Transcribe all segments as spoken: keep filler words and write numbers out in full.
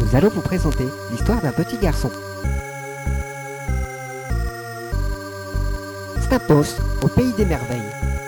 nous allons vous présenter l'histoire d'un petit garçon. Snapos, au pays des merveilles.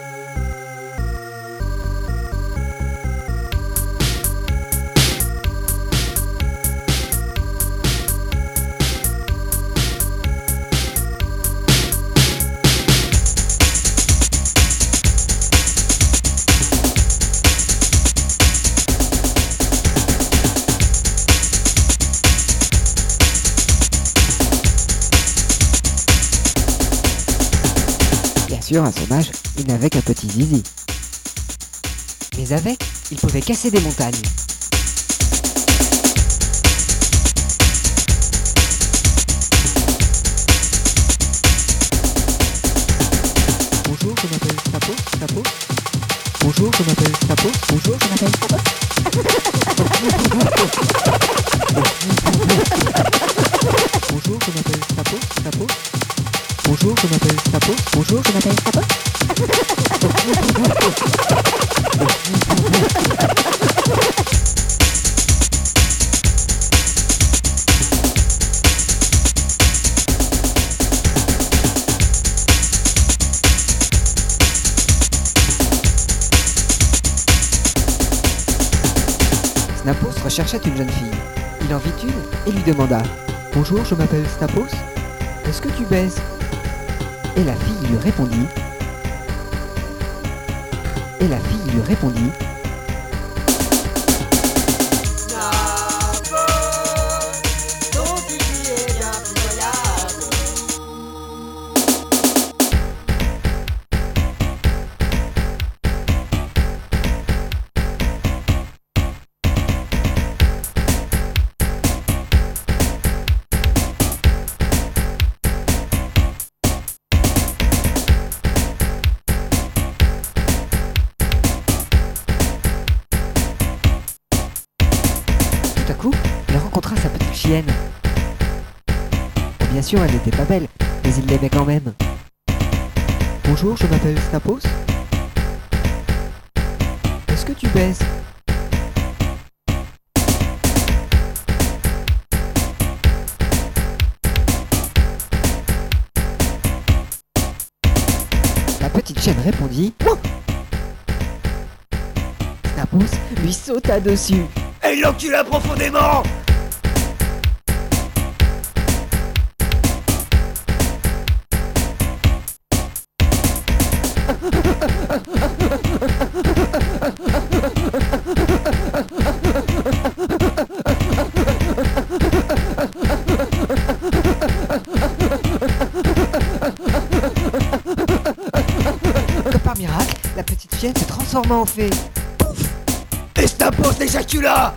Bien sûr, à son âge, il n'avait qu'un petit zizi. Mais avec, il pouvait casser des montagnes. Bonjour, je m'appelle Snapos, Snapos. Bonjour, je m'appelle Snapos. Bonjour, je m'appelle Snapos. Bonjour, je m'appelle Snapos, Snapos. Bonjour, je m'appelle Snapos. Bonjour, je m'appelle Snapos. Snapos recherchait une jeune fille. Il en vit une et lui demanda: Bonjour, je m'appelle Snapos. Est-ce que tu baises? Et la fille lui répondit. Et la fille lui répondit. Tout à coup, il rencontra sa petite chienne. Bien sûr, elle n'était pas belle, mais il l'aimait quand même. Bonjour, je m'appelle Snapos. Est-ce que tu baises? La petite chienne répondit. Ouah! Snapos lui sauta dessus. Et il l'encula profondément. Comme par miracle, la petite chienne se transforma en fée. Et Snapos l'éjacula.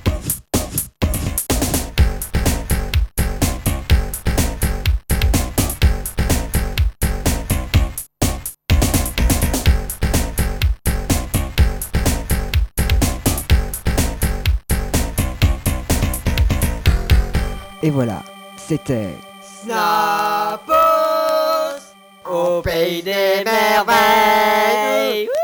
Et voilà, c'était Snapos au pays des merveilles.